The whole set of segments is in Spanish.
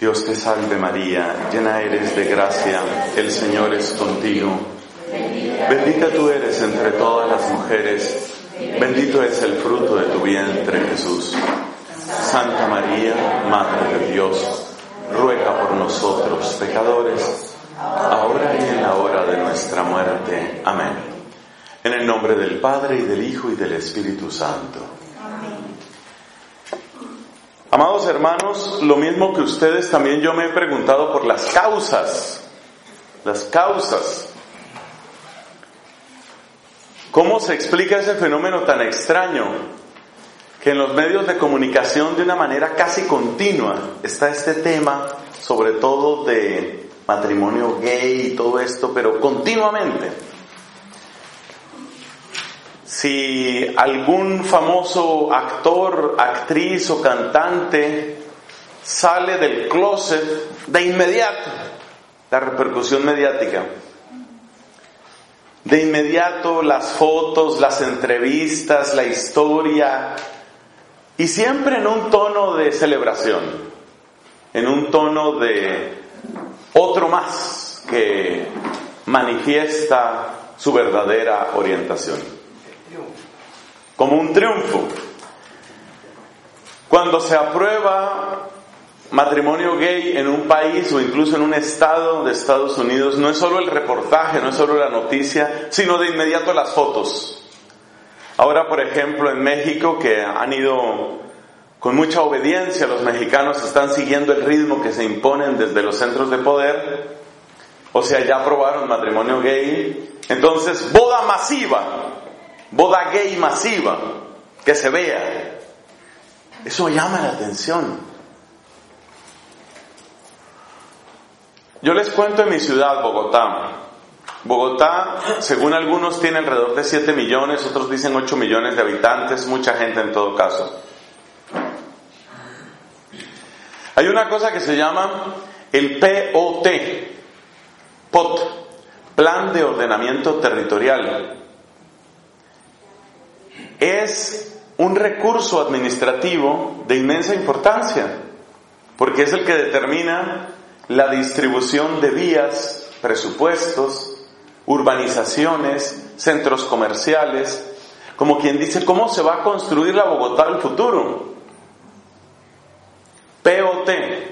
Dios te salve María, llena eres de gracia, el Señor es contigo. Bendita tú eres entre todas las mujeres, bendito es el fruto de tu vientre Jesús. Santa María, Madre de Dios, ruega por nosotros pecadores, ahora y en la hora de nuestra muerte. Amén. En el nombre del Padre, y del Hijo, y del Espíritu Santo. Amados hermanos, lo mismo que ustedes, también yo me he preguntado por las causas. Las causas. ¿Cómo se explica ese fenómeno tan extraño que en los medios de comunicación de una manera casi continua está este tema, sobre todo de matrimonio gay y todo esto, pero continuamente? Si algún famoso actor, actriz o cantante sale del closet, de inmediato, la repercusión mediática. De inmediato las fotos, las entrevistas, la historia, y siempre en un tono de celebración, en un tono de otro más que manifiesta su verdadera orientación. Como un triunfo. Cuando se aprueba matrimonio gay en un país o incluso en un estado de Estados Unidos, no es solo el reportaje, no es solo la noticia, sino de inmediato las fotos. Ahora, por ejemplo, en México, que han ido con mucha obediencia, los mexicanos están siguiendo el ritmo que se imponen desde los centros de poder, o sea, ya aprobaron matrimonio gay, entonces boda masiva, boda gay masiva, que se vea. Eso llama la atención. Yo les cuento en mi ciudad, Bogotá. Bogotá, según algunos, tiene alrededor de 7 millones, otros dicen 8 millones de habitantes, mucha gente en todo caso. Hay una cosa que se llama el POT, Plan de Ordenamiento Territorial. Es un recurso administrativo de inmensa importancia, porque es el que determina la distribución de vías, presupuestos, urbanizaciones, centros comerciales, como quien dice, ¿cómo se va a construir la Bogotá del futuro? POT.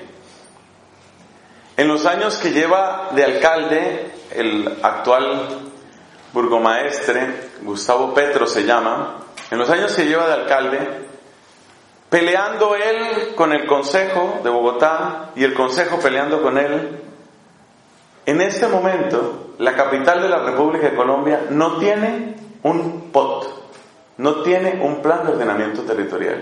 En los años que lleva de alcalde, el actual burgomaestre, Gustavo Petro se llama, en los años que lleva de alcalde, peleando él con el Consejo de Bogotá y el Consejo peleando con él, en este momento la capital de la República de Colombia no tiene un POT, no tiene un plan de ordenamiento territorial.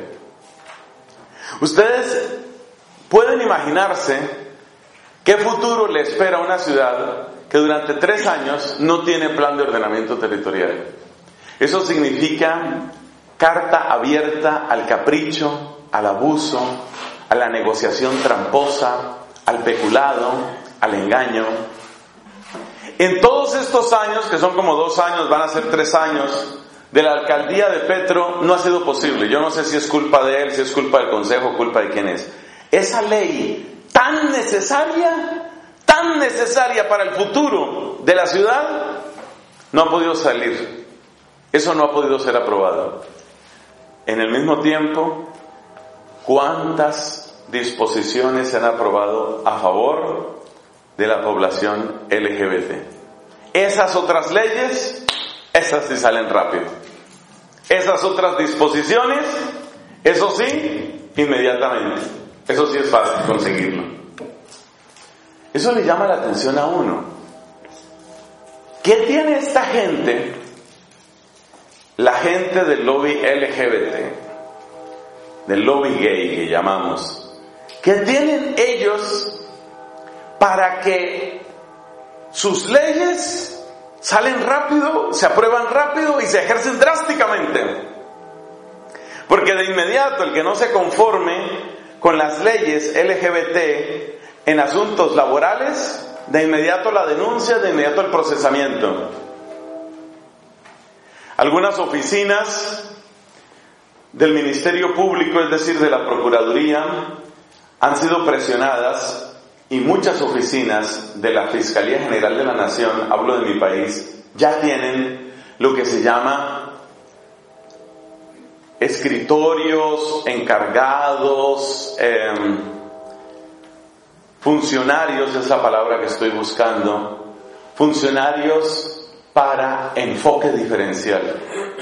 Ustedes pueden imaginarse qué futuro le espera a una ciudad que durante 3 años no tiene plan de ordenamiento territorial. Eso significa carta abierta al capricho, al abuso, a la negociación tramposa, al peculado, al engaño. En todos estos años, que son como 2 años, van a ser 3 años, de la alcaldía de Petro, no ha sido posible. Yo no sé si es culpa de él, si es culpa del Consejo, culpa de quién es. Esa ley tan necesaria para el futuro de la ciudad, no ha podido salir. Eso no ha podido ser aprobado. En el mismo tiempo, ¿cuántas disposiciones se han aprobado a favor de la población LGBT? Esas otras leyes, esas sí salen rápido. Esas otras disposiciones, eso sí, inmediatamente. Eso sí es fácil conseguirlo. Eso le llama la atención a uno. ¿Qué tiene esta gente, la gente del lobby LGBT, del lobby gay que llamamos? ¿Qué tienen ellos para que sus leyes salen rápido, se aprueban rápido y se ejercen drásticamente? Porque de inmediato el que no se conforme con las leyes LGBT en asuntos laborales, de inmediato la denuncia, de inmediato el procesamiento. Algunas oficinas del Ministerio Público, es decir, de la Procuraduría, han sido presionadas y muchas oficinas de la Fiscalía General de la Nación, hablo de mi país, ya tienen lo que se llama escritorios, encargados, funcionarios, es la palabra que estoy buscando, funcionarios para enfoque diferencial.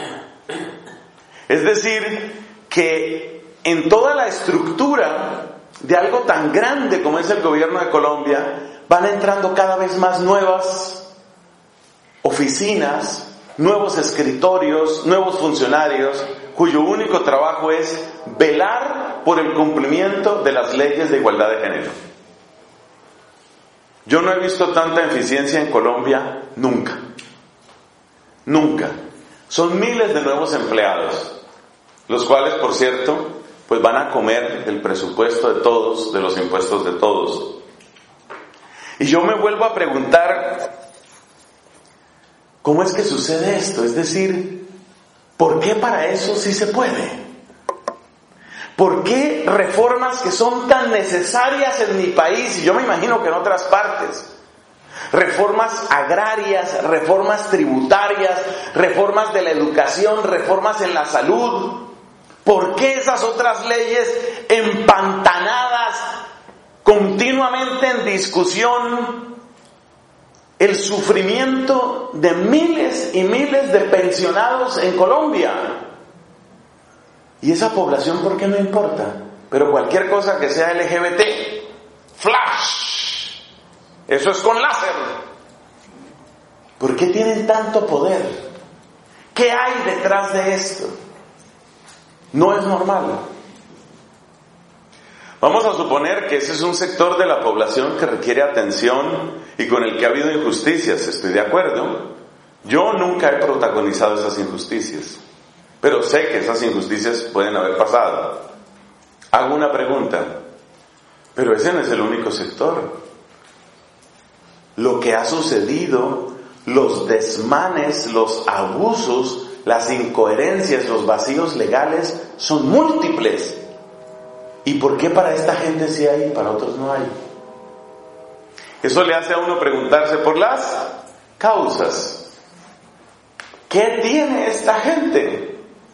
Es decir, que en toda la estructura de algo tan grande como es el gobierno de Colombia, van entrando cada vez más nuevas oficinas, nuevos escritorios, nuevos funcionarios, cuyo único trabajo es velar por el cumplimiento de las leyes de igualdad de género. Yo no he visto tanta eficiencia en Colombia nunca. Nunca. Son miles de nuevos empleados, los cuales, por cierto, pues van a comer del presupuesto de todos, de los impuestos de todos. Y yo me vuelvo a preguntar, ¿cómo es que sucede esto? Es decir, ¿por qué para eso sí se puede? ¿Por qué reformas que son tan necesarias en mi país, y yo me imagino que en otras partes, reformas agrarias, reformas tributarias, reformas de la educación, reformas en la salud, ¿por qué esas otras leyes empantanadas, continuamente en discusión, el sufrimiento de miles y miles de pensionados en Colombia? ¿Y esa población por qué no importa? Pero cualquier cosa que sea LGBT, flash, eso es con láser. ¿Por qué tienen tanto poder? ¿Qué hay detrás de esto? No es normal. Vamos a suponer que ese es un sector de la población que requiere atención y con el que ha habido injusticias, estoy de acuerdo. Yo nunca he protagonizado esas injusticias, pero sé que esas injusticias pueden haber pasado. Hago una pregunta, pero ese no es el único sector. Lo que ha sucedido, los desmanes, los abusos, las incoherencias, los vacíos legales son múltiples. ¿Y por qué para esta gente sí hay y para otros no hay? Eso le hace a uno preguntarse por las causas. ¿Qué tiene esta gente?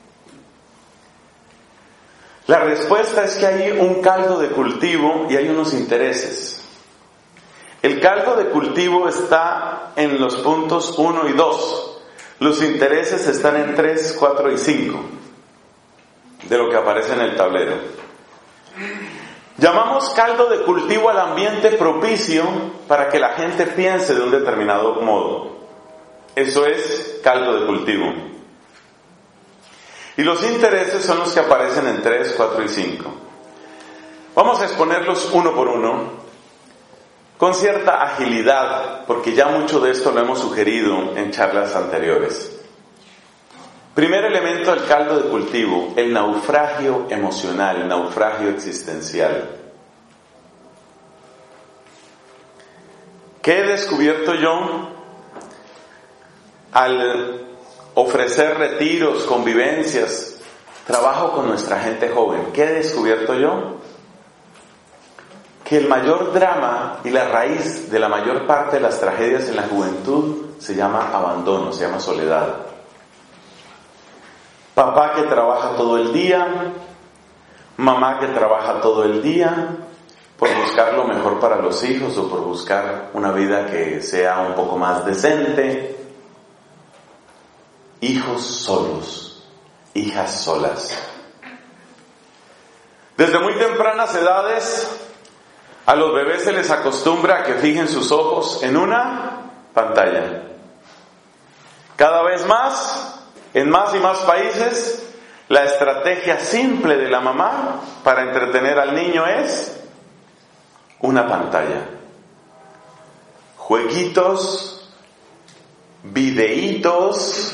La respuesta es que hay un caldo de cultivo y hay unos intereses. El caldo de cultivo está en los puntos 1 y 2. Los intereses están en 3, 4 y 5 de lo que aparece en el tablero. Llamamos caldo de cultivo al ambiente propicio para que la gente piense de un determinado modo. Eso es caldo de cultivo. Y los intereses son los que aparecen en 3, 4 y 5. Vamos a exponerlos uno por uno, con cierta agilidad, porque ya mucho de esto lo hemos sugerido en charlas anteriores. Primer elemento del caldo de cultivo, el naufragio emocional, el naufragio existencial. ¿Qué he descubierto yo al ofrecer retiros, convivencias, trabajo con nuestra gente joven? ¿Qué he descubierto yo? Que el mayor drama y la raíz de la mayor parte de las tragedias en la juventud se llama abandono, se llama soledad. Papá que trabaja todo el día, mamá que trabaja todo el día por buscar lo mejor para los hijos o por buscar una vida que sea un poco más decente. Hijos solos, hijas solas. Desde muy tempranas edades, a los bebés se les acostumbra a que fijen sus ojos en una pantalla. Cada vez más, en más y más países, la estrategia simple de la mamá para entretener al niño es una pantalla. Jueguitos, videitos,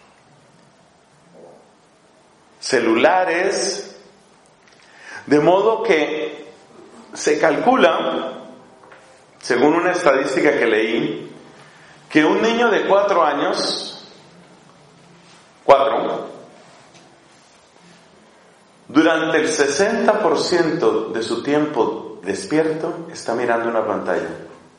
celulares, de modo que se calcula, según una estadística que leí, que un niño de 4 años, durante el 60% de su tiempo despierto está mirando una pantalla.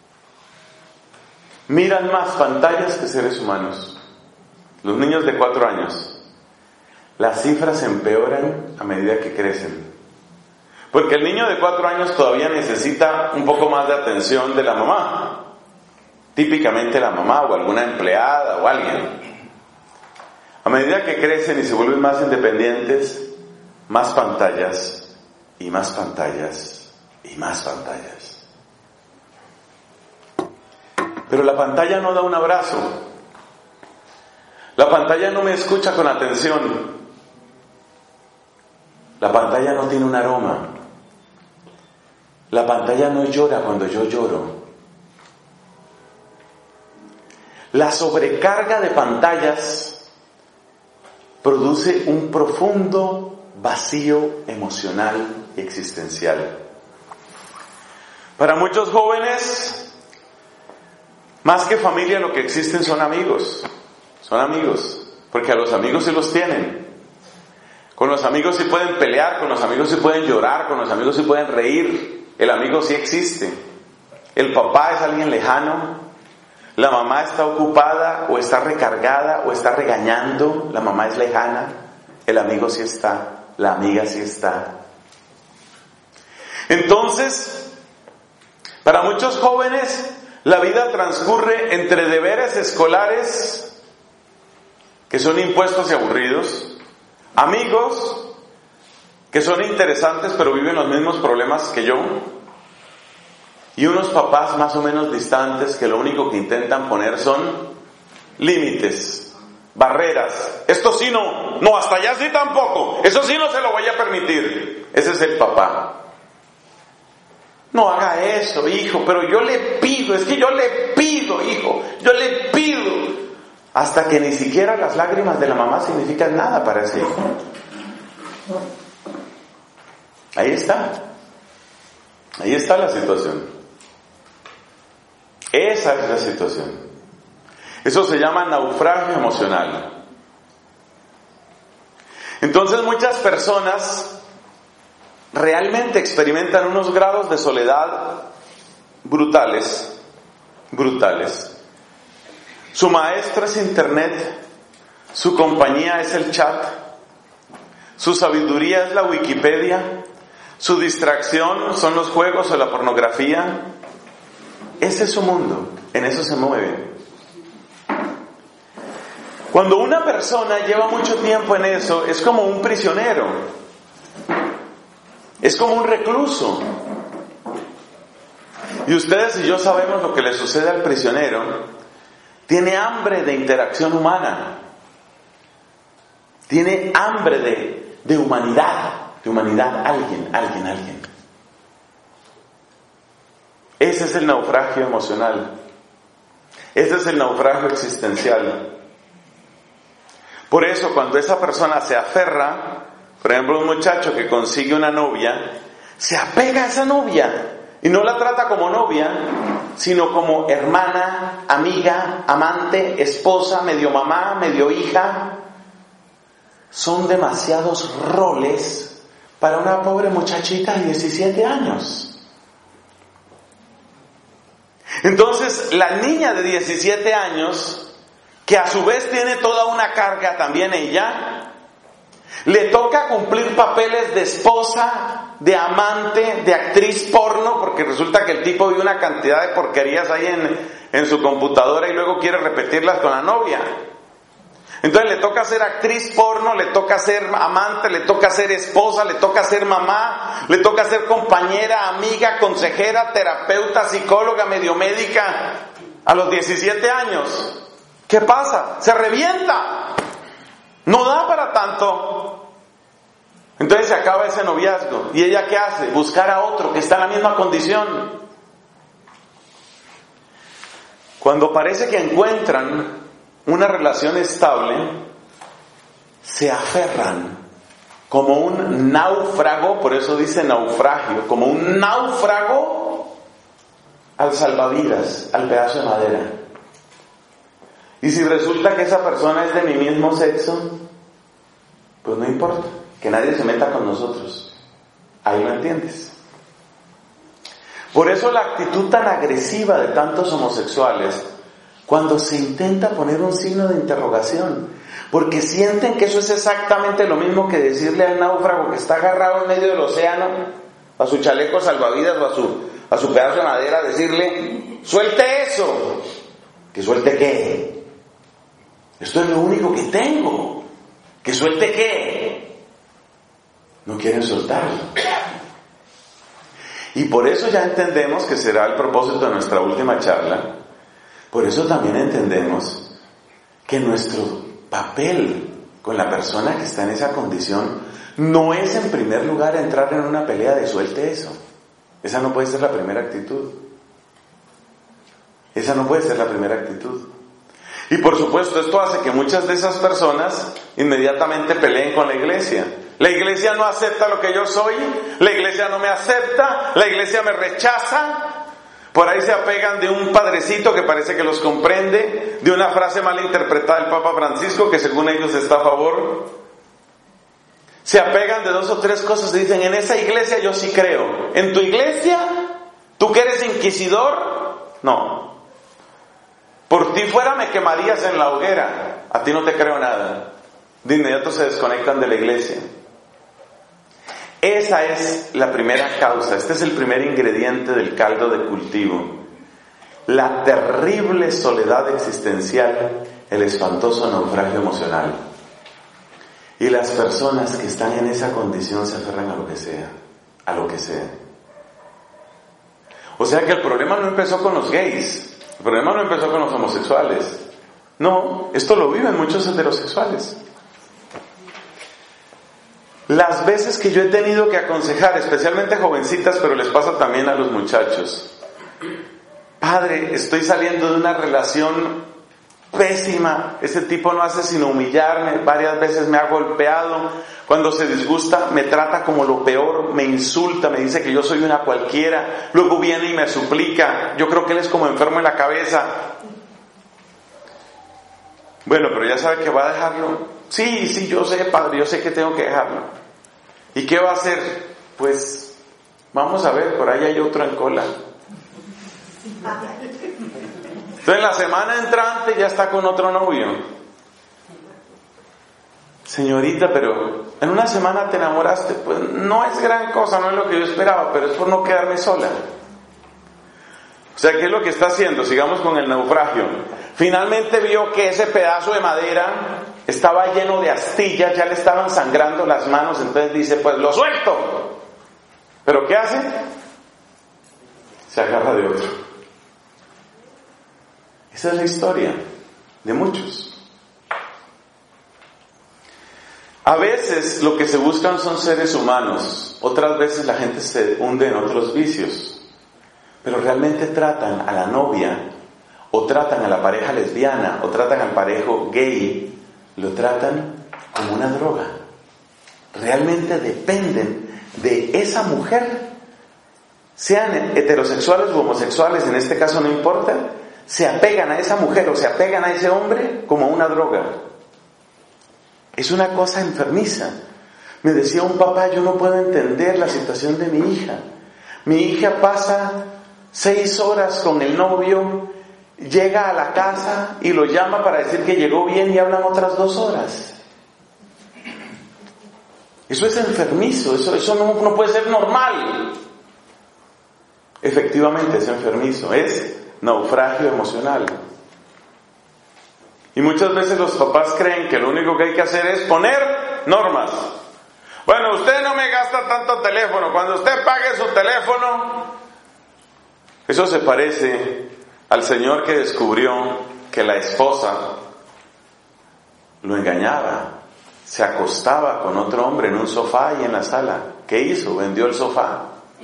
Miran más pantallas que seres humanos. Los niños de 4 años. Las cifras empeoran a medida que crecen. Porque el niño de 4 años todavía necesita un poco más de atención de la mamá. Típicamente la mamá o alguna empleada o alguien. A medida que crecen y se vuelven más independientes, más pantallas y más pantallas y más pantallas. Pero la pantalla no da un abrazo. La pantalla no me escucha con atención. La pantalla no tiene un aroma. La pantalla no llora cuando yo lloro. La sobrecarga de pantallas produce un profundo vacío emocional y existencial. Para muchos jóvenes, más que familia, lo que existen son amigos. Son amigos, porque a los amigos sí los tienen. Con los amigos sí pueden pelear, con los amigos sí pueden llorar, con los amigos sí pueden reír. El amigo sí existe. El papá es alguien lejano. La mamá está ocupada o está recargada o está regañando. La mamá es lejana. El amigo sí está. La amiga sí está. Entonces, para muchos jóvenes, la vida transcurre entre deberes escolares que son impuestos y aburridos, amigos que son interesantes pero viven los mismos problemas que yo, y unos papás más o menos distantes que lo único que intentan poner son límites, barreras. Esto sí no, hasta allá sí tampoco, eso sí no se lo voy a permitir. Ese es el papá. No haga eso, hijo, pero yo le pido, es que yo le pido, hijo, yo le pido. Hasta que ni siquiera las lágrimas de la mamá significan nada para ese hijo. Ahí está la situación. Esa es la situación. Eso se llama naufragio emocional. Entonces muchas personas realmente experimentan unos grados de soledad brutales. Su maestro es internet, su compañía es el chat, su sabiduría es la Wikipedia, su distracción son los juegos o la pornografía. Ese es su mundo, en eso se mueve. Cuando una persona lleva mucho tiempo en eso, es como un prisionero, es como un recluso. Y ustedes y yo sabemos lo que le sucede al prisionero. Tiene hambre de interacción humana. Tiene hambre de humanidad. De humanidad, alguien. Ese es el naufragio emocional. Ese es el naufragio existencial. Por eso, cuando esa persona se aferra, por ejemplo, un muchacho que consigue una novia, se apega a esa novia. Y no la trata como novia, sino como hermana, amiga, amante, esposa, medio mamá, medio hija. Son demasiados roles para una pobre muchachita de 17 años. Entonces, la niña de 17 años, que a su vez tiene toda una carga también ella, le toca cumplir papeles de esposa, de amante, de actriz porno, porque resulta que el tipo ve una cantidad de porquerías ahí en su computadora y luego quiere repetirlas con la novia. Entonces le toca ser actriz porno, le toca ser amante, le toca ser esposa, le toca ser mamá, le toca ser compañera, amiga, consejera, terapeuta, psicóloga, medio médica a los 17 años. ¿Qué pasa? Se revienta. No da para tanto. Entonces se acaba ese noviazgo. ¿Y ella qué hace? Buscar a otro que está en la misma condición. Cuando parece que encuentran una relación estable, se aferran como un náufrago, por eso dice naufragio, como un náufrago al salvavidas, al pedazo de madera. Y si resulta que esa persona es de mi mismo sexo, pues no importa. que nadie se meta con nosotros. Ahí lo entiendes. Por eso la actitud tan agresiva de tantos homosexuales cuando se intenta poner un signo de interrogación, porque sienten que eso es exactamente lo mismo que decirle al náufrago que está agarrado en medio del océano, a su chaleco salvavidas o a su pedazo de madera, decirle, suelte eso. ¿Que suelte qué? Esto es lo único que tengo. ¿Que suelte qué? No quieren soltarlo. Y por eso ya entendemos que será el propósito de nuestra última charla. Por eso también entendemos que nuestro papel con la persona que está en esa condición no es en primer lugar entrar en una pelea de suelte eso. Esa no puede ser la primera actitud. Esa no puede ser la primera actitud. Y por supuesto esto hace que muchas de esas personas inmediatamente peleen con la iglesia. La iglesia no acepta lo que yo soy, la iglesia no me acepta, la iglesia me rechaza. Por ahí se apegan de un padrecito que parece que los comprende, de una frase mal interpretada del Papa Francisco que según ellos está a favor. Se apegan de 2 o 3 cosas y dicen, en esa iglesia yo sí creo. ¿En tu iglesia? ¿Tú que eres inquisidor? No. Por ti fuera me quemarías en la hoguera. A ti no te creo nada. De inmediato se desconectan de la iglesia. Esa es la primera causa. Este es el primer ingrediente del caldo de cultivo. La terrible soledad existencial, el espantoso naufragio emocional. Y las personas que están en esa condición se aferran a lo que sea. A lo que sea. O sea que el problema no empezó con los gays. El problema no empezó con los homosexuales. No, esto lo viven muchos heterosexuales. Las veces que yo he tenido que aconsejar, especialmente jovencitas, pero les pasa también a los muchachos. Padre, estoy saliendo de una relación pésima. Este tipo no hace sino humillarme. Varias veces me ha golpeado. Cuando se disgusta, me trata como lo peor. Me insulta, me dice que yo soy una cualquiera. Luego viene y me suplica. Yo creo que él es como enfermo en la cabeza. Bueno, pero ya sabe que va a dejarlo. Sí, yo sé, padre, yo sé que tengo que dejarlo. ¿Y qué va a hacer? Pues, vamos a ver, por ahí hay otro en cola. Entonces, la semana entrante ya está con otro novio. Señorita, pero en una semana te enamoraste. Pues no es gran cosa, no es lo que yo esperaba, pero es por no quedarme sola. O sea, ¿qué es lo que está haciendo? Sigamos con el naufragio. Finalmente vio que ese pedazo de madera estaba lleno de astillas, ya le estaban sangrando las manos, entonces dice, pues lo suelto. ¿Pero qué hace? Se agarra de otro. Esa es la historia de muchos. A veces lo que se buscan son seres humanos, otras veces la gente se hunde en otros vicios. Pero realmente tratan a la novia, o tratan a la pareja lesbiana, o tratan al parejo gay, lo tratan como una droga. Realmente dependen de esa mujer, sean heterosexuales u homosexuales, en este caso no importa, se apegan a esa mujer o se apegan a ese hombre como una droga. Es una cosa enfermiza. Me decía un papá, yo no puedo entender la situación de mi hija. Mi hija pasa 6 horas con el novio, llega a la casa y lo llama para decir que llegó bien y hablan otras 2 horas. Eso es enfermizo, eso no puede ser normal. Efectivamente es enfermizo, es naufragio emocional. Y muchas veces los papás creen que lo único que hay que hacer es poner normas. Bueno, usted no me gasta tanto teléfono, cuando usted pague su teléfono. Eso se parece al señor que descubrió que la esposa lo engañaba, se acostaba con otro hombre en un sofá y en la sala. ¿Qué hizo? Vendió el sofá.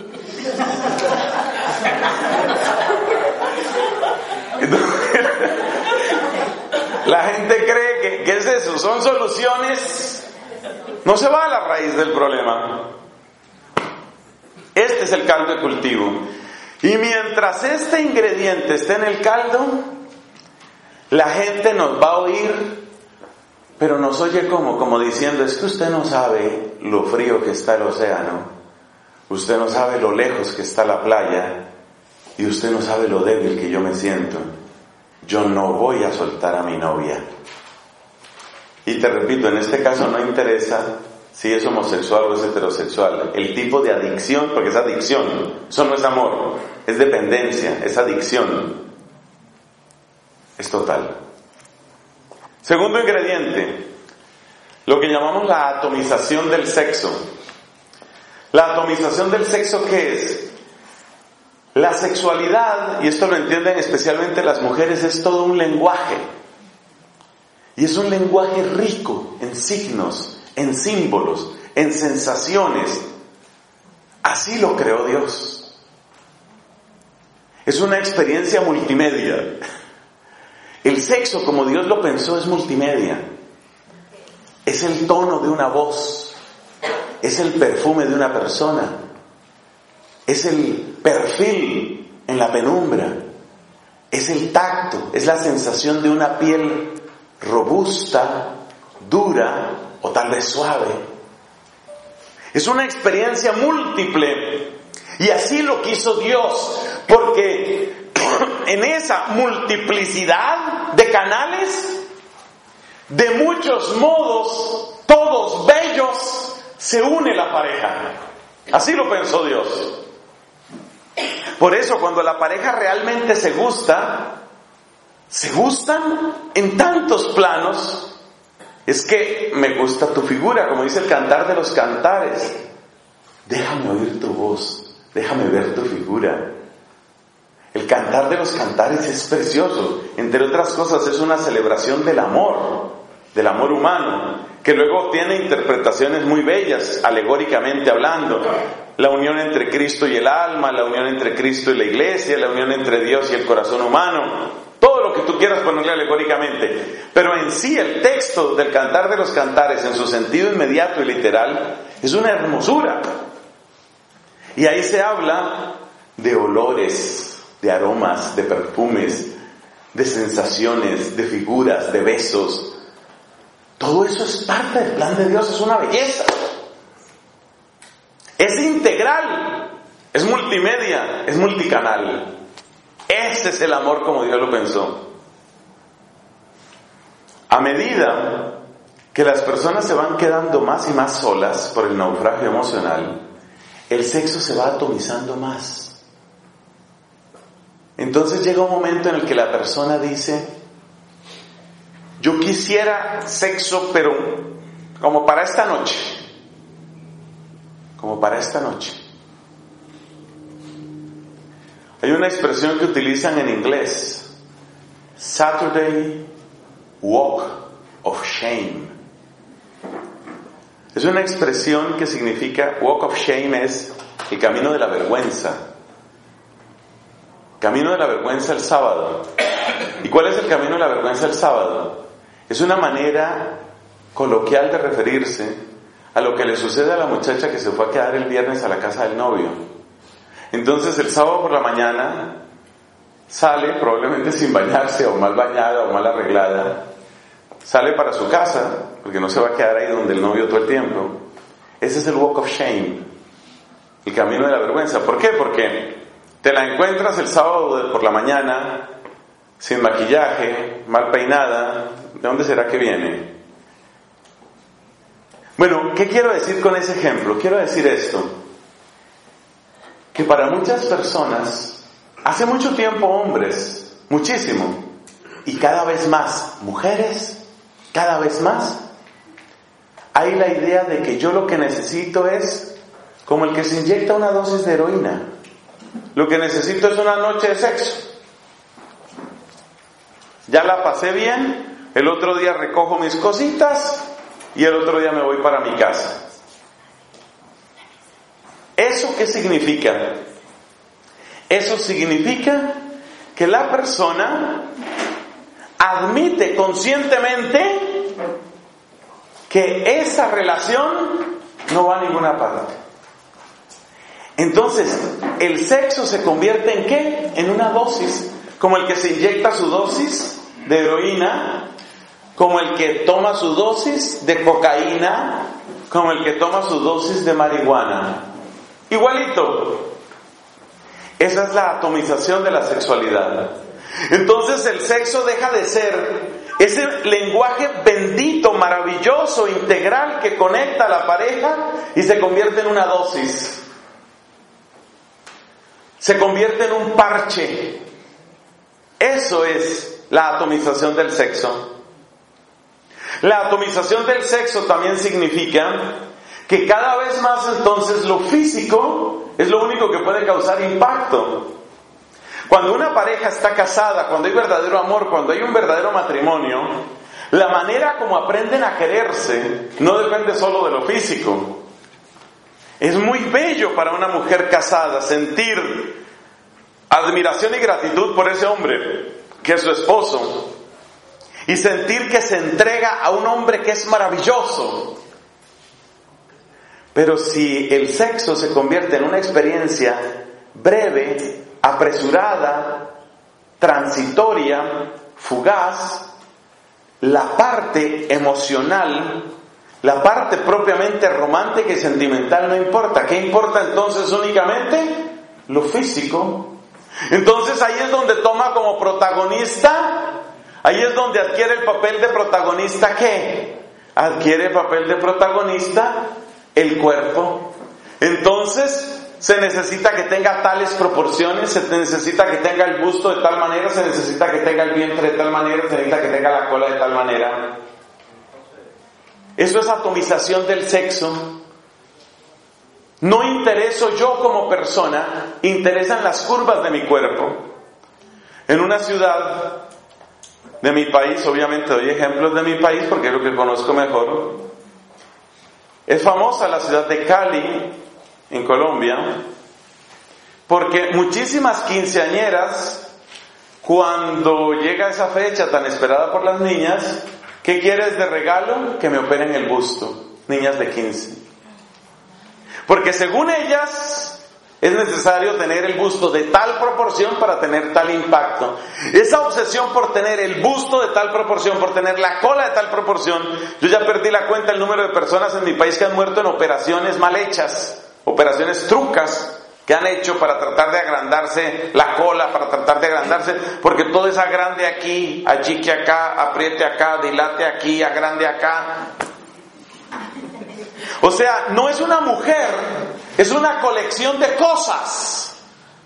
La gente cree que es eso, son soluciones, no se va a la raíz del problema. Este es el caldo de cultivo. Y mientras este ingrediente esté en el caldo, la gente nos va a oír, pero nos oye como diciendo, es que usted no sabe lo frío que está el océano, usted no sabe lo lejos que está la playa, y usted no sabe lo débil que yo me siento. Yo no voy a soltar a mi novia. Y te repito, en este caso no interesa si es homosexual o es heterosexual. El tipo de adicción, porque es adicción, eso no es amor, es dependencia, es adicción. Es total. Segundo ingrediente, lo que llamamos la atomización del sexo. La atomización del sexo, ¿qué es? La sexualidad, y esto lo entienden especialmente las mujeres, es todo un lenguaje. Y es un lenguaje rico en signos, en símbolos, en sensaciones. Así lo creó Dios. Es una experiencia multimedia. El sexo, como Dios lo pensó, es multimedia. Es el tono de una voz. Es el perfume de una persona. Es el perfil en la penumbra. Es el tacto. Es la sensación de una piel robusta, dura o tal vez suave. Es una experiencia múltiple. Y así lo quiso Dios. Porque en esa multiplicidad de canales, de muchos modos, todos bellos, se une la pareja. Así lo pensó Dios. Por eso cuando la pareja realmente se gustan en tantos planos. Es que me gusta tu figura, como dice el Cantar de los Cantares. Déjame oír tu voz, déjame ver tu figura. El Cantar de los Cantares es precioso. Entre otras cosas es una celebración del amor humano, que luego tiene interpretaciones muy bellas, alegóricamente hablando. La unión entre Cristo y el alma, la unión entre Cristo y la iglesia, la unión entre Dios y el corazón humano. Todo lo que tú quieras ponerle alegóricamente. Pero en sí el texto del Cantar de los Cantares, en su sentido inmediato y literal, es una hermosura. Y ahí se habla de olores, de aromas, de perfumes, de sensaciones, de figuras, de besos. Todo eso es parte del plan de Dios, es una belleza. Es integral, es multimedia, es multicanal. Este es el amor como Dios lo pensó. A medida que las personas se van quedando más y más solas por el naufragio emocional, el sexo se va atomizando más. Entonces llega un momento en el que la persona dice: yo quisiera sexo, pero como para esta noche. Como para esta noche. Hay una expresión que utilizan en inglés: Saturday Walk of Shame. Es una expresión que significa, Walk of Shame es el camino de la vergüenza. Camino de la vergüenza el sábado. ¿Y cuál es el camino de la vergüenza el sábado? Es una manera coloquial de referirse a lo que le sucede a la muchacha que se fue a quedar el viernes a la casa del novio. Entonces el sábado por la mañana sale, probablemente sin bañarse, o mal bañada, o mal arreglada, sale para su casa, porque no se va a quedar ahí donde el novio todo el tiempo. Ese es el walk of shame, el camino de la vergüenza. ¿Por qué? Porque te la encuentras el sábado por la mañana, sin maquillaje, mal peinada. ¿De dónde será que viene? Bueno, ¿qué quiero decir con ese ejemplo? Quiero decir esto: que para muchas personas, hace mucho tiempo hombres, muchísimo, y cada vez más mujeres, cada vez más, hay la idea de que yo lo que necesito es como el que se inyecta una dosis de heroína. Lo que necesito es una noche de sexo. Ya la pasé bien, el otro día recojo mis cositas y el otro día me voy para mi casa. ¿Eso qué significa? Eso significa que la persona admite conscientemente que esa relación no va a ninguna parte. Entonces, el sexo se convierte ¿en qué? En una dosis, como el que se inyecta su dosis de heroína, como el que toma su dosis de cocaína, como el que toma su dosis de marihuana. Igualito. Esa es la atomización de la sexualidad. Entonces el sexo deja de ser ese lenguaje bendito, maravilloso, integral que conecta a la pareja y se convierte en una dosis. Se convierte en un parche. Eso es la atomización del sexo. La atomización del sexo también significa que cada vez más entonces lo físico es lo único que puede causar impacto. Cuando una pareja está casada, cuando hay verdadero amor, cuando hay un verdadero matrimonio, la manera como aprenden a quererse no depende solo de lo físico. Es muy bello para una mujer casada sentir admiración y gratitud por ese hombre que es su esposo y sentir que se entrega a un hombre que es maravilloso. Pero si el sexo se convierte en una experiencia breve, apresurada, transitoria, fugaz, la parte emocional, la parte propiamente romántica y sentimental no importa. ¿Qué importa entonces únicamente? Lo físico. Entonces ahí es donde toma como protagonista, ahí es donde adquiere el papel de protagonista. ¿Qué? Adquiere el papel de protagonista el cuerpo. Entonces se necesita que tenga tales proporciones, se necesita que tenga el busto de tal manera, se necesita que tenga el vientre de tal manera, se necesita que tenga la cola de tal manera. Eso es atomización del sexo. No intereso yo como persona, interesan las curvas de mi cuerpo. En una ciudad de mi país, obviamente doy ejemplos de mi país porque es lo que conozco mejor. Es famosa la ciudad de Cali, en Colombia, porque muchísimas quinceañeras, cuando llega esa fecha tan esperada por las niñas, ¿qué quieres de regalo? Que me operen el busto. Niñas de 15. Porque según ellas, es necesario tener el busto de tal proporción para tener tal impacto. Esa obsesión por tener el busto de tal proporción, por tener la cola de tal proporción, yo ya perdí la cuenta el número de personas en mi país que han muerto en operaciones mal hechas, operaciones trucas que han hecho para tratar de agrandarse la cola, para tratar de agrandarse, porque todo es agrande aquí, achique acá, apriete acá, dilate aquí, agrande acá. O sea, no es una mujer, es una colección de cosas.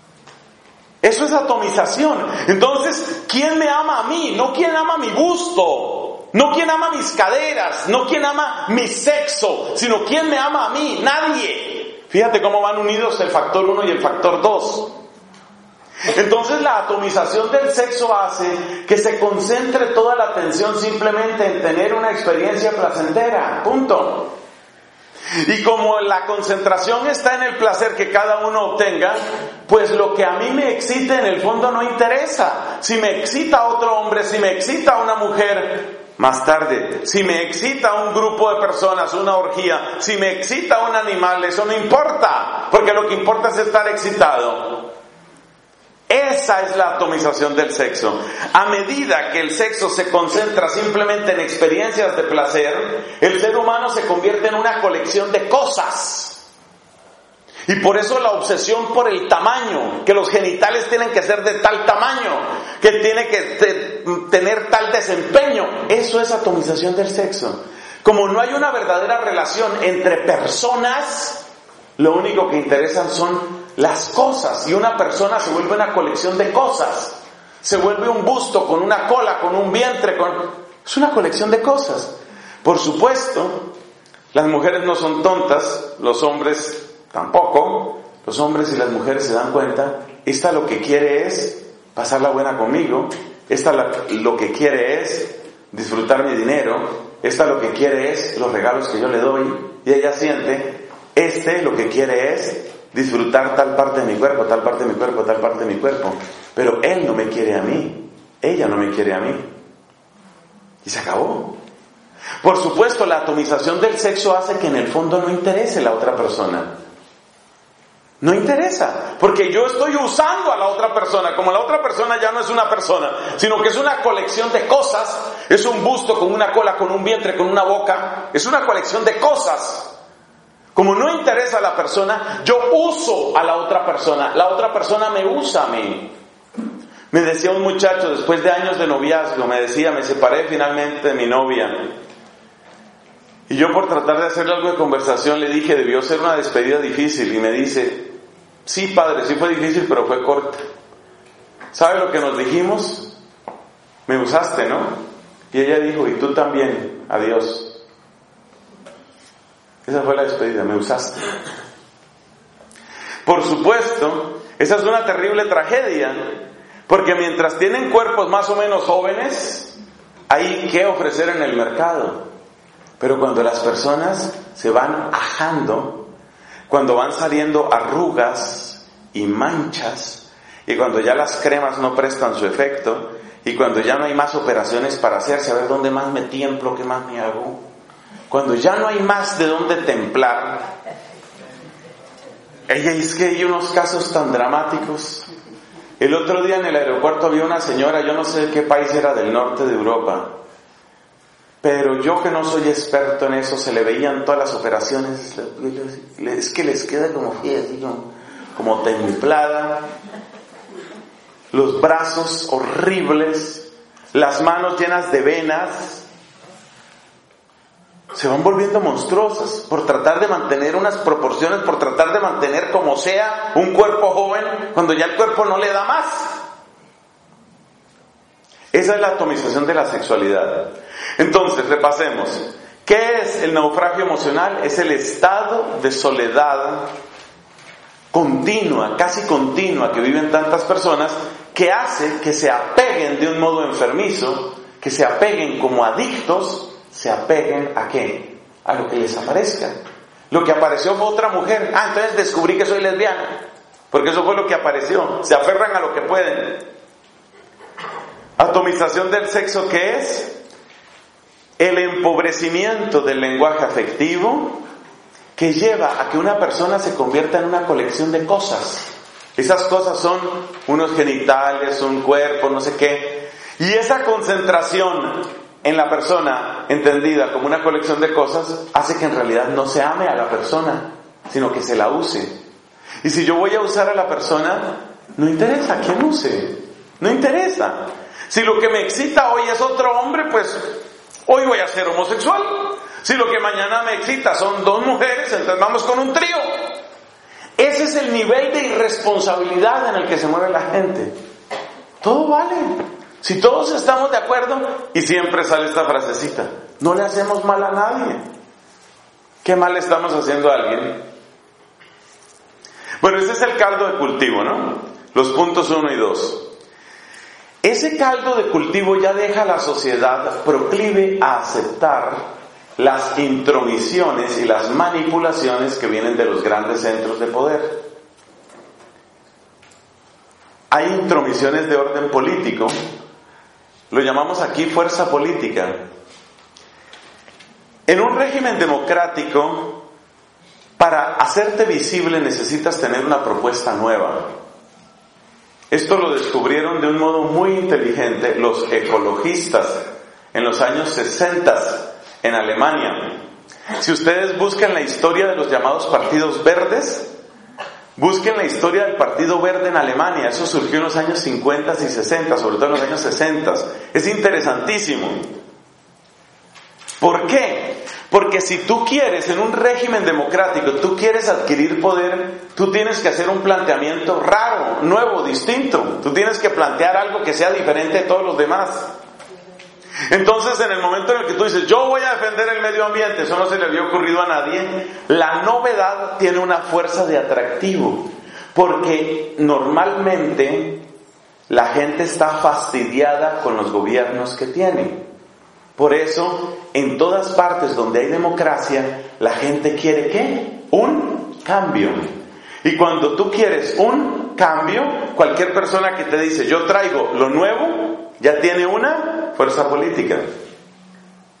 Eso es atomización. Entonces, ¿quién me ama a mí? No quién ama mi busto, no quién ama mis caderas, no quién ama mi sexo, sino quién me ama a mí. Nadie. Fíjate cómo van unidos el factor 1 y el factor 2. Entonces la atomización del sexo hace que se concentre toda la atención simplemente en tener una experiencia placentera. Punto. Y como la concentración está en el placer que cada uno obtenga, pues lo que a mí me excite en el fondo no interesa. Si me excita otro hombre, si me excita una mujer, más tarde, si me excita un grupo de personas, una orgía, si me excita un animal, eso no importa, porque lo que importa es estar excitado. Esa es la atomización del sexo. A medida que el sexo se concentra simplemente en experiencias de placer, el ser humano se convierte en una colección de cosas. Y por eso la obsesión por el tamaño, que los genitales tienen que ser de tal tamaño, que tiene que tener tal desempeño, eso es atomización del sexo. Como no hay una verdadera relación entre personas, lo único que interesan son las cosas, y una persona se vuelve una colección de cosas. Se vuelve un busto con una cola, con un vientre, es una colección de cosas. Por supuesto, las mujeres no son tontas, los hombres tampoco. Los hombres y las mujeres se dan cuenta, esta lo que quiere es pasarla buena conmigo, esta lo que quiere es disfrutar mi dinero, esta lo que quiere es los regalos que yo le doy, y ella siente, lo que quiere es disfrutar tal parte de mi cuerpo, tal parte de mi cuerpo, tal parte de mi cuerpo. Pero él no me quiere a mí, ella no me quiere a mí. Y se acabó. Por supuesto, la atomización del sexo hace que en el fondo no interese la otra persona. No interesa, porque yo estoy usando a la otra persona, como la otra persona ya no es una persona, sino que es una colección de cosas, es un busto con una cola, con un vientre, con una boca, es una colección de cosas. Como no interesa a la persona, yo uso a la otra persona me usa a mí. Me decía un muchacho, después de años de noviazgo, me separé finalmente de mi novia. Y yo, por tratar de hacerle algo de conversación, le dije, debió ser una despedida difícil. Y me dice, sí, padre, sí fue difícil, pero fue corta. ¿Sabe lo que nos dijimos? Me usaste, ¿no? Y ella dijo, y tú también, adiós. Esa fue la despedida, me usaste. Por supuesto, esa es una terrible tragedia, porque mientras tienen cuerpos más o menos jóvenes, hay que ofrecer en el mercado. Pero cuando las personas se van ajando, cuando van saliendo arrugas y manchas, y cuando ya las cremas no prestan su efecto, y cuando ya no hay más operaciones para hacerse, a ver dónde más me tiemplo, qué más me hago, cuando ya no hay más de dónde templar, es que hay unos casos tan dramáticos. El otro día en el aeropuerto había una señora, yo no sé de qué país era, del norte de Europa, pero yo, que no soy experto en eso, se le veían todas las operaciones, es que les queda como templada, los brazos horribles, las manos llenas de venas, se van volviendo monstruosas por tratar de mantener unas proporciones, por tratar de mantener como sea un cuerpo joven, cuando ya el cuerpo no le da más. Esa es la atomización de la sexualidad. Entonces, repasemos. ¿Qué es el naufragio emocional? Es el estado de soledad continua, casi continua, que viven tantas personas, que hace que se apeguen de un modo enfermizo, que se apeguen como adictos, se apeguen ¿a qué? A lo que les aparezca. Lo que apareció fue otra mujer. Entonces descubrí que soy lesbiana, porque eso fue lo que apareció. Se aferran a lo que pueden. Atomización del sexo, ¿qué es? El empobrecimiento del lenguaje afectivo, que lleva a que una persona se convierta en una colección de cosas. Esas cosas son unos genitales, un cuerpo, no sé qué. Y esa concentración en la persona, entendida como una colección de cosas, hace que en realidad no se ame a la persona, sino que se la use. Y si yo voy a usar a la persona, no interesa a quién use, no interesa. Si lo que me excita hoy es otro hombre, pues hoy voy a ser homosexual. Si lo que mañana me excita son dos mujeres, entonces vamos con un trío. Ese es el nivel de irresponsabilidad en el que se mueve la gente. Todo vale. Si todos estamos de acuerdo, y siempre sale esta frasecita, no le hacemos mal a nadie. ¿Qué mal le estamos haciendo a alguien? Bueno, ese es el caldo de cultivo, ¿no? Los puntos 1 y 2. Ese caldo de cultivo ya deja a la sociedad proclive a aceptar las intromisiones y las manipulaciones que vienen de los grandes centros de poder. Hay intromisiones de orden político, lo llamamos aquí fuerza política. En un régimen democrático, para hacerte visible necesitas tener una propuesta nueva. Esto lo descubrieron de un modo muy inteligente los ecologistas en los años 60 en Alemania. Si ustedes buscan la historia de los llamados partidos verdes, busquen la historia del Partido Verde en Alemania. Eso surgió en los años 50 y 60, sobre todo en los años 60. Es interesantísimo. ¿Por qué? Porque si tú quieres, en un régimen democrático, tú quieres adquirir poder, tú tienes que hacer un planteamiento raro, nuevo, distinto. Tú tienes que plantear algo que sea diferente de todos los demás. Entonces, en el momento en el que tú dices, yo voy a defender el medio ambiente, eso no se le había ocurrido a nadie, la novedad tiene una fuerza de atractivo, porque normalmente la gente está fastidiada con los gobiernos que tiene. Por eso, en todas partes donde hay democracia, la gente quiere ¿qué? Un cambio. Y cuando tú quieres un cambio, cualquier persona que te dice, yo traigo lo nuevo, ya tiene una fuerza política.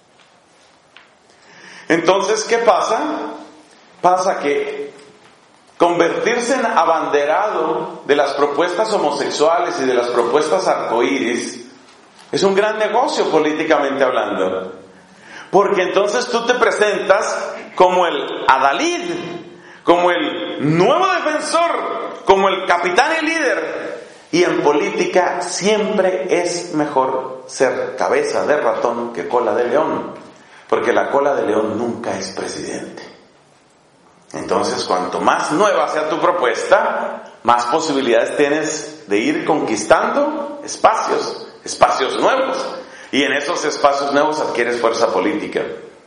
Entonces, ¿qué pasa? Pasa que convertirse en abanderado de las propuestas homosexuales y de las propuestas arcoíris es un gran negocio políticamente hablando. Porque entonces tú te presentas como el adalid, como el nuevo defensor, como el capitán y líder. Y en política siempre es mejor ser cabeza de ratón que cola de león, porque la cola de león nunca es presidente. Entonces, cuanto más nueva sea tu propuesta, más posibilidades tienes de ir conquistando espacios nuevos. Y en esos espacios nuevos adquieres fuerza política.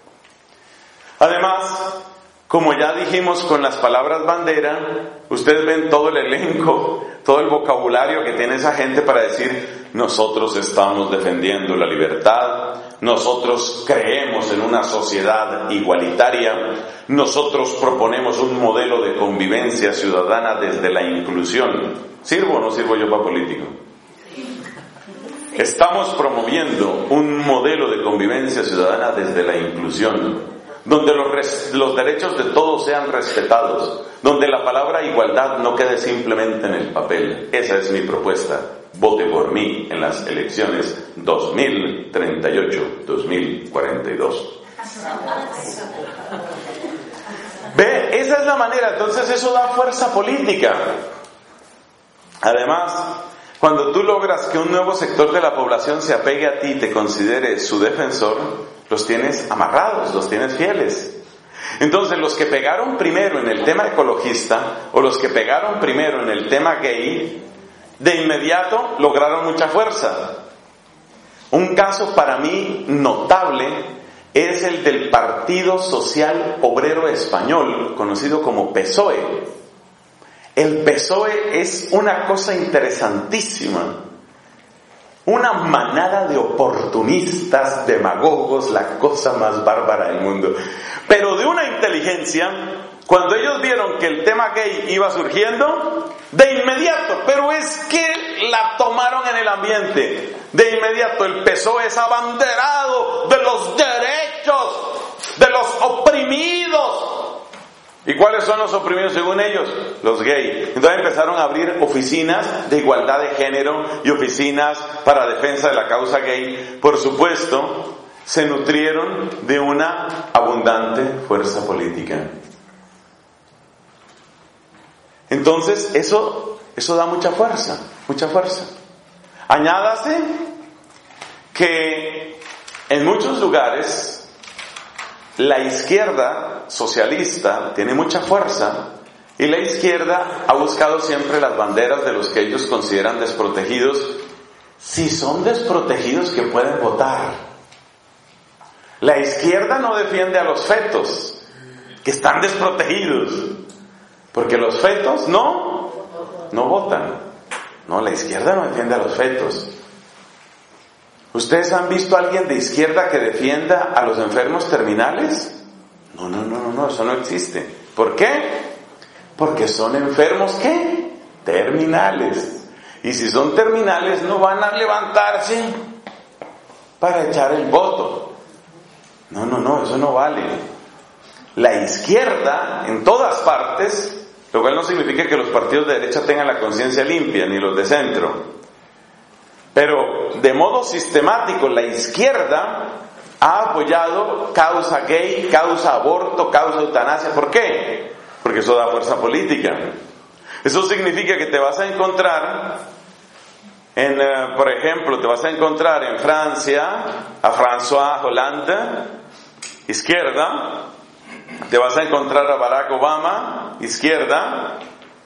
Además, como ya dijimos con las palabras bandera, ustedes ven todo el elenco, todo el vocabulario que tiene esa gente para decir: nosotros estamos defendiendo la libertad, nosotros creemos en una sociedad igualitaria, nosotros proponemos un modelo de convivencia ciudadana desde la inclusión. ¿Sirvo o no sirvo yo para político? Estamos promoviendo un modelo de convivencia ciudadana desde la inclusión, donde los derechos de todos sean respetados, donde la palabra igualdad no quede simplemente en el papel. Esa es mi propuesta. Vote por mí en las elecciones 2038-2042. ¿Ve? Esa es la manera. Entonces eso da fuerza política. Además, cuando tú logras que un nuevo sector de la población se apegue a ti y te considere su defensor, los tienes amarrados, los tienes fieles. Entonces, los que pegaron primero en el tema ecologista o los que pegaron primero en el tema gay, de inmediato lograron mucha fuerza. Un caso para mí notable es el del Partido Social Obrero Español, conocido como PSOE. El PSOE es una cosa interesantísima. Una manada de oportunistas, demagogos, la cosa más bárbara del mundo. Pero de una inteligencia, cuando ellos vieron que el tema gay iba surgiendo, de inmediato, pero es que la tomaron en el ambiente. De inmediato el PSOE es abanderado de los derechos de los oprimidos. ¿Y cuáles son los oprimidos según ellos? Los gays. Entonces empezaron a abrir oficinas de igualdad de género y oficinas para defensa de la causa gay. Por supuesto, se nutrieron de una abundante fuerza política. Entonces, eso da mucha fuerza, mucha fuerza. Añádase que en muchos lugares la izquierda socialista tiene mucha fuerza y la izquierda ha buscado siempre las banderas de los que ellos consideran desprotegidos, si son desprotegidos que pueden votar. La izquierda no defiende a los fetos, que están desprotegidos, porque los fetos no votan. No, la izquierda no defiende a los fetos. ¿Ustedes han visto a alguien de izquierda que defienda a los enfermos terminales? No, eso no existe. ¿Por qué? Porque son enfermos, ¿qué? Terminales. Y si son terminales no van a levantarse para echar el voto. No, eso no vale. La izquierda, en todas partes, lo cual no significa que los partidos de derecha tengan la conciencia limpia, ni los de centro. Pero de modo sistemático la izquierda ha apoyado causa gay, causa aborto, causa eutanasia. ¿Por qué? Porque eso da fuerza política. Eso significa que te vas a encontrar por ejemplo, te vas a encontrar en Francia a François Hollande, izquierda. Te vas a encontrar a Barack Obama, izquierda.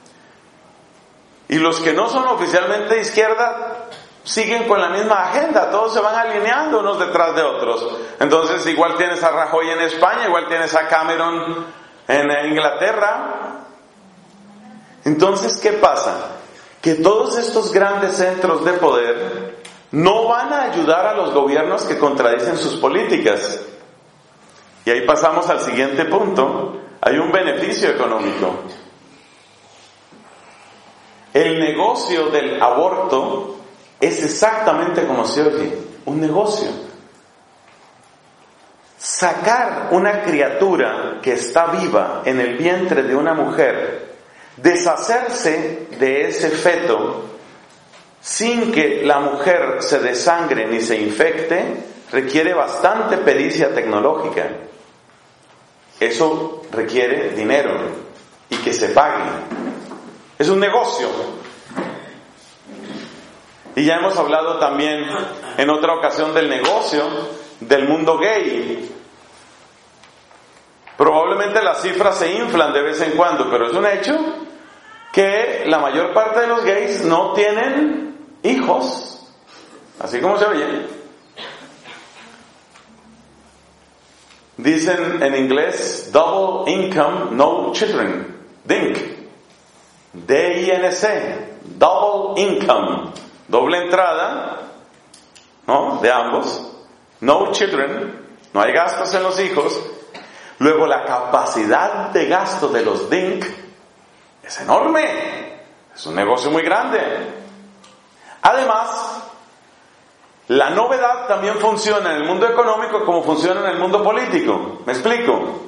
Y los que no son oficialmente de izquierda siguen con la misma agenda, todos se van alineando unos detrás de otros. Entonces igual tienes a Rajoy en España, igual tienes a Cameron en Inglaterra. Entonces, ¿qué pasa? Que todos estos grandes centros de poder no van a ayudar a los gobiernos que contradicen sus políticas. Y ahí pasamos al siguiente punto. Hay un beneficio económico. El negocio del aborto es exactamente como se oye, un negocio. Sacar una criatura que está viva en el vientre de una mujer Deshacerse de ese feto sin que la mujer se desangre ni se infecte requiere bastante pericia tecnológica. Eso requiere dinero y que se pague. Es un negocio. Y ya hemos hablado también en otra ocasión del negocio del mundo gay. Probablemente las cifras se inflan de vez en cuando, pero es un hecho que la mayor parte de los gays no tienen hijos, así como se oye. Dicen en inglés double income, no children, DINC, D-I-N-C, double income, doble entrada, ¿no? De ambos, no children, no hay gastos en los hijos. Luego la capacidad de gasto de los DINC es enorme, es un negocio muy grande. Además, la novedad también funciona en el mundo económico como funciona en el mundo político. ¿Me explico?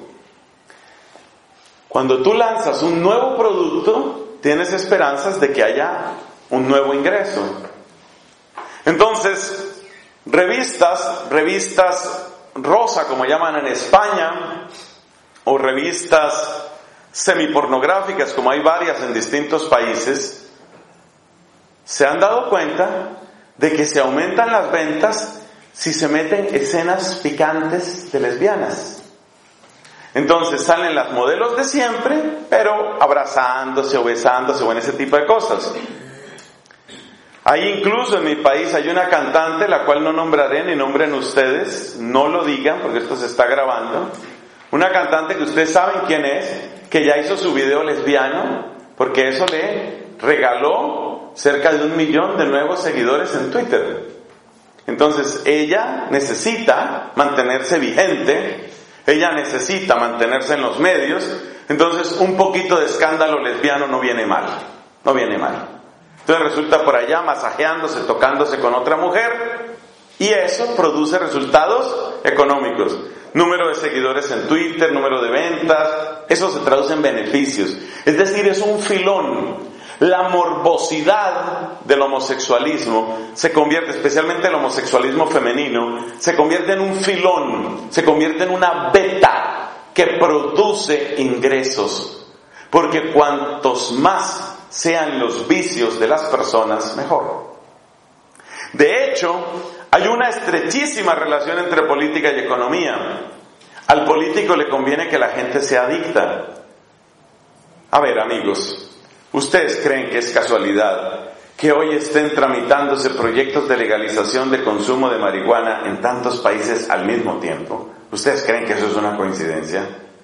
Cuando tú lanzas un nuevo producto, tienes esperanzas de que haya un nuevo ingreso. Entonces, revistas rosa, como llaman en España, o revistas semipornográficas, como hay varias en distintos países, se han dado cuenta de que se aumentan las ventas si se meten escenas picantes de lesbianas. Entonces salen las modelos de siempre, pero abrazándose o besándose o en ese tipo de cosas. Hay incluso en mi país hay una cantante, la cual no nombraré ni nombren ustedes, no lo digan porque esto se está grabando. Una cantante que ustedes saben quién es, que ya hizo su video lesbiano, porque eso le regaló cerca de 1 millón de nuevos seguidores en Twitter. Entonces ella necesita mantenerse vigente, ella necesita mantenerse en los medios, entonces un poquito de escándalo lesbiano no viene mal, no viene mal. Entonces resulta por allá masajeándose, tocándose con otra mujer, y eso produce resultados económicos. Número de seguidores en Twitter, número de ventas, eso se traduce en beneficios. Es decir, es un filón. La morbosidad del homosexualismo se convierte, especialmente el homosexualismo femenino, se convierte en un filón, se convierte en una beta que produce ingresos. Porque cuantos más sean los vicios de las personas, mejor. De hecho, hay una estrechísima relación entre política y economía. Al político le conviene que la gente sea adicta. A ver, amigos, ¿ustedes creen que es casualidad que hoy estén tramitándose proyectos de legalización de consumo de marihuana en tantos países al mismo tiempo? ¿Ustedes creen que eso es una coincidencia?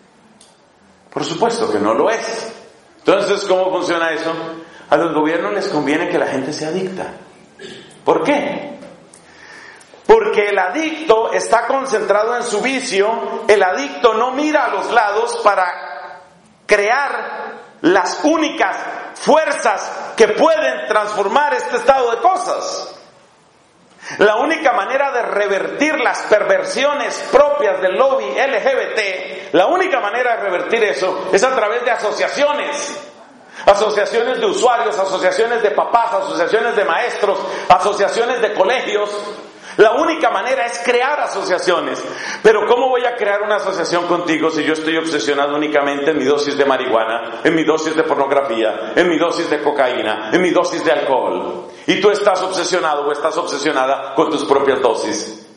Por supuesto que no lo es. Entonces, ¿cómo funciona eso? A los gobiernos les conviene que la gente sea adicta. ¿Por qué? Porque el adicto está concentrado en su vicio, el adicto no mira a los lados para crear las únicas fuerzas que pueden transformar este estado de cosas. La única manera de revertir las perversiones propias del lobby LGBT, la única manera de revertir eso es a través de asociaciones. Asociaciones de usuarios, asociaciones de papás, asociaciones de maestros, asociaciones de colegios. La única manera es crear asociaciones. Pero ¿cómo voy a crear una asociación contigo si yo estoy obsesionado únicamente en mi dosis de marihuana, en mi dosis de pornografía, en mi dosis de cocaína, en mi dosis de alcohol? Y tú estás obsesionado o estás obsesionada con tus propias dosis.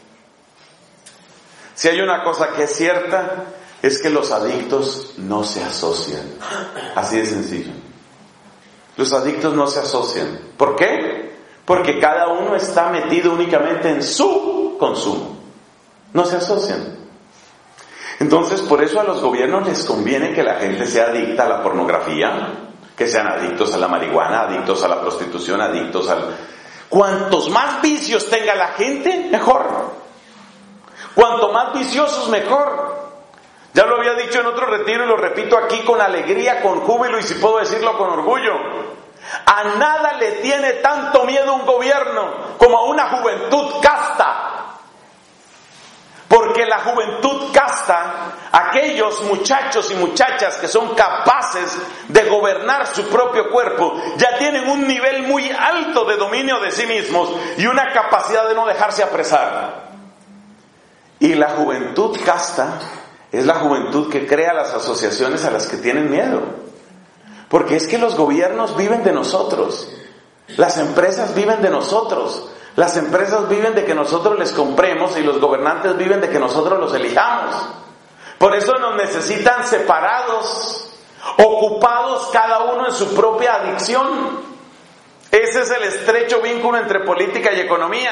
Si hay una cosa que es cierta, es que los adictos no se asocian. Así de sencillo. Los adictos no se asocian. ¿Por qué? Porque cada uno está metido únicamente en su consumo. No se asocian. Entonces, por eso a los gobiernos les conviene que la gente sea adicta a la pornografía, que sean adictos a la marihuana, adictos a la prostitución, adictos al... Cuantos más vicios tenga la gente, mejor. Cuanto más viciosos, mejor. Ya lo había dicho en otro retiro y lo repito aquí con alegría, con júbilo y si puedo decirlo con orgullo. A nada le tiene tanto miedo un gobierno como a una juventud casta. Porque la juventud casta casta, aquellos muchachos y muchachas que son capaces de gobernar su propio cuerpo, ya tienen un nivel muy alto de dominio de sí mismos y una capacidad de no dejarse apresar. Y la juventud casta es la juventud que crea las asociaciones a las que tienen miedo. Porque es que los gobiernos viven de nosotros, las empresas viven de nosotros, las empresas viven de que nosotros les compremos y los gobernantes viven de que nosotros los elijamos. Por eso nos necesitan separados, ocupados cada uno en su propia adicción. Ese es el estrecho vínculo entre política y economía.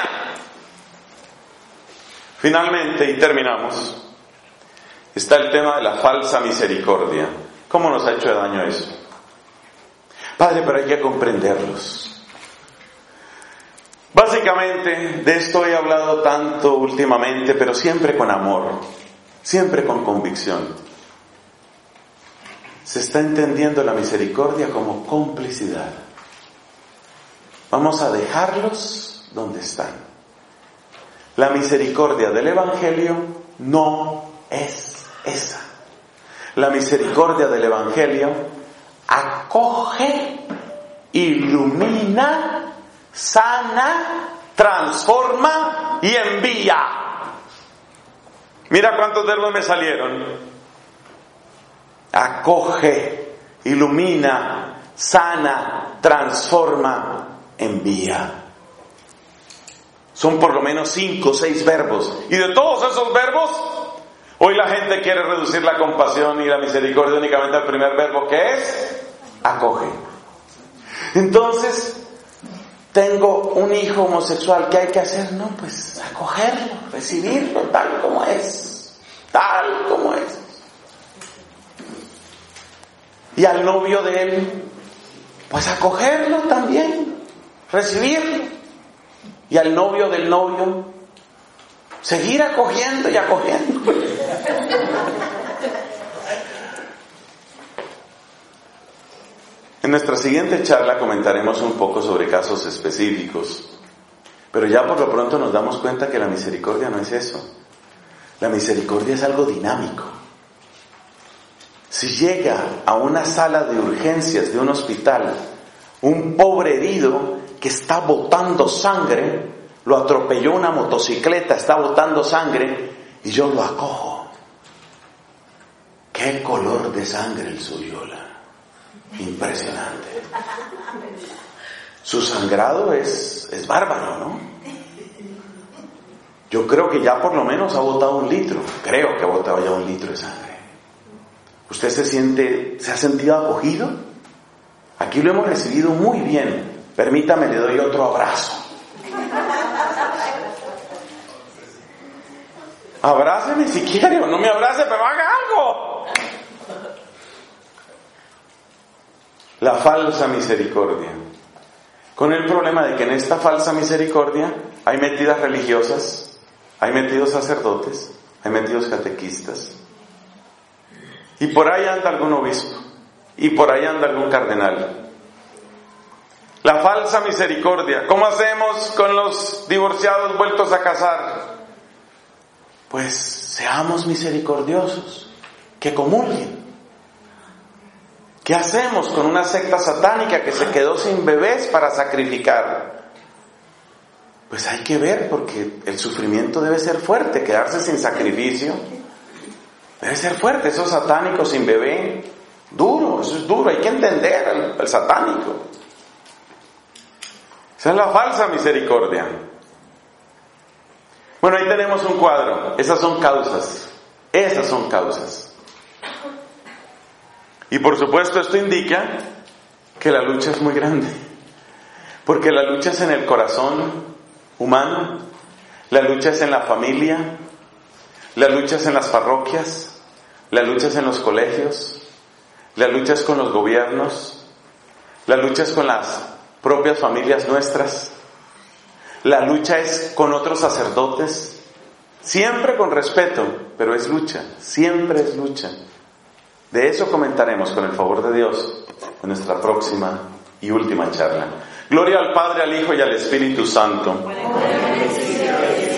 Finalmente, y terminamos, está el tema de la falsa misericordia. ¿Cómo nos ha hecho daño eso? Padre, pero hay que comprenderlos. Básicamente, de esto he hablado tanto últimamente, pero siempre con amor, siempre con convicción. Se está entendiendo la misericordia como complicidad. Vamos a dejarlos donde están. La misericordia del Evangelio no es esa. La misericordia del Evangelio acoge, ilumina, sana, transforma y envía. Mira cuántos verbos me salieron. Acoge, ilumina, sana, transforma, envía. Son por lo menos 5 o 6 verbos. Y de todos esos verbos, hoy la gente quiere reducir la compasión y la misericordia únicamente al primer verbo, que es acoge. Entonces, tengo un hijo homosexual, ¿qué hay que hacer? No, pues acogerlo, recibirlo tal como es. Tal como es. Y al novio de él, pues acogerlo también, recibirlo. Y al novio del novio, seguir acogiendo y acogiendo. En nuestra siguiente charla comentaremos un poco sobre casos específicos, pero ya por lo pronto nos damos cuenta que la misericordia no es eso. La misericordia es algo dinámico. Si llega a una sala de urgencias de un hospital un pobre herido que está botando sangre, lo atropelló una motocicleta, está botando sangre, y yo lo acojo. ¡Qué color de sangre el suyo! Impresionante. Su sangrado es bárbaro, ¿no? Yo creo que ya por lo menos ha botado 1 litro. Creo que ha botado ya 1 litro de sangre. ¿Usted se ha sentido acogido? Aquí lo hemos recibido muy bien. Permítame, le doy otro abrazo. Abráceme si quiere, o no me abrace, pero haga algo. La falsa misericordia. Con el problema de que en esta falsa misericordia hay metidas religiosas, hay metidos sacerdotes, hay metidos catequistas. Y por ahí anda algún obispo, y por ahí anda algún cardenal. La falsa misericordia. ¿Cómo hacemos con los divorciados vueltos a casar? Pues seamos misericordiosos, que comulguen. ¿Qué hacemos con una secta satánica que se quedó sin bebés para sacrificar? Pues hay que ver, porque el sufrimiento debe ser fuerte. Quedarse sin sacrificio debe ser fuerte. Esos satánicos sin bebé, duro, eso es duro. Hay que entender al satánico. Esa es la falsa misericordia. Bueno, ahí tenemos un cuadro. Esas son causas. Esas son causas. Y por supuesto esto indica que la lucha es muy grande. Porque la lucha es en el corazón humano. La lucha es en la familia. La lucha es en las parroquias. La lucha es en los colegios. La lucha es con los gobiernos. La lucha es con las propias familias nuestras. La lucha es con otros sacerdotes, siempre con respeto, pero es lucha, siempre es lucha. De eso comentaremos con el favor de Dios en nuestra próxima y última charla. Gloria al Padre, al Hijo y al Espíritu Santo.